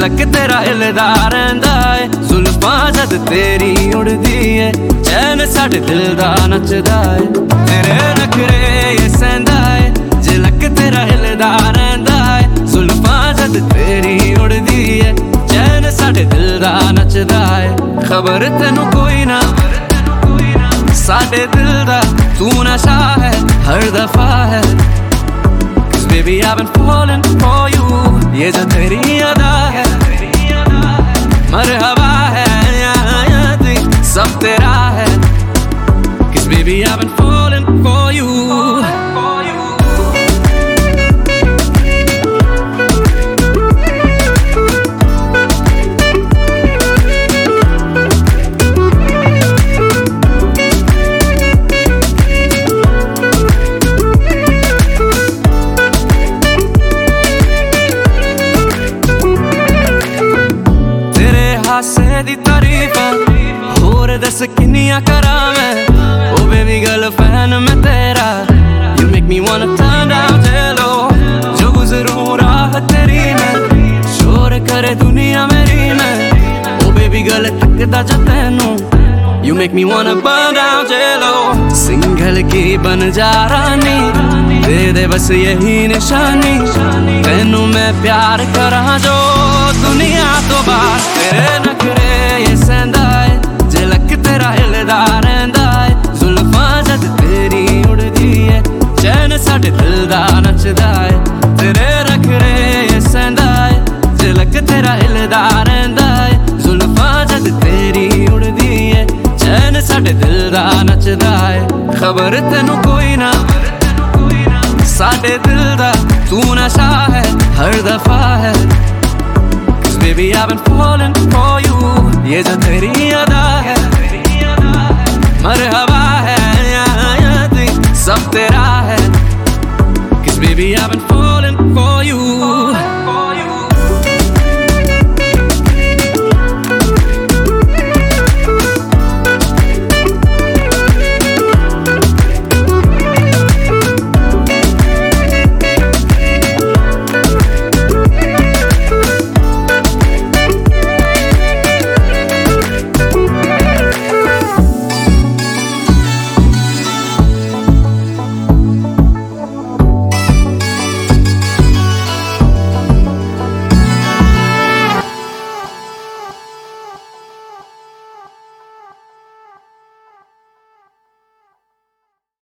झलक तेरा हिलदा रहिंदा है, जुल्फां जद तेरी उड़दी है, चैन साडे दिल दा नचदा है। तेरे नखरे ये सहंदा है, झलक तेरा हिलदा रहिंदा है, जुल्फां जद तेरी उड़दी है, चैन साडे दिल दा नचदा है। खबर तेनू कोई ना साडे दिल दा, तू नशा है हर दफा है। Cause baby I've been falling for you, ये जो तेरी अदा है, मरहबा है याद सब तेरा है। Cause baby I've been falling for you। हासे दी तारीफा होर दस किन्नियां करां मैं, ओ बेबी गर्ल फैन मैं तेरा। You make me wanna turn down जेलो, जो गुजरूं राह तेरी में, शोर करे दुनिया मेरी में, ओ बेबी गर्ल तकदा जा तैनू। You make me wanna burn down जेलो, सिंगल की बन जा रानी, दे दे बस यही निशानी, तैनू मैं प्यार करा जो दुनिया तो बाहर। तेरे नखरे ये सहंदा है, झलक तेरा हिलदा रहिंदा है, जुल्फां जद तेरी उड़दी है, चैन साडे दिल दा नचदा है। तेरे नखरे ये सहंदा है, झलक तेरा हिलदा रहिंदा है, जुल्फां जद तेरी उड़दी है, चैन साडे दिल दा नचदा है। खबर तेनू कोई ना साडे दिल दा, तू नशा है हर दफा है। Baby I've been falling for you, ये जो तेरी अदा है, मरहबा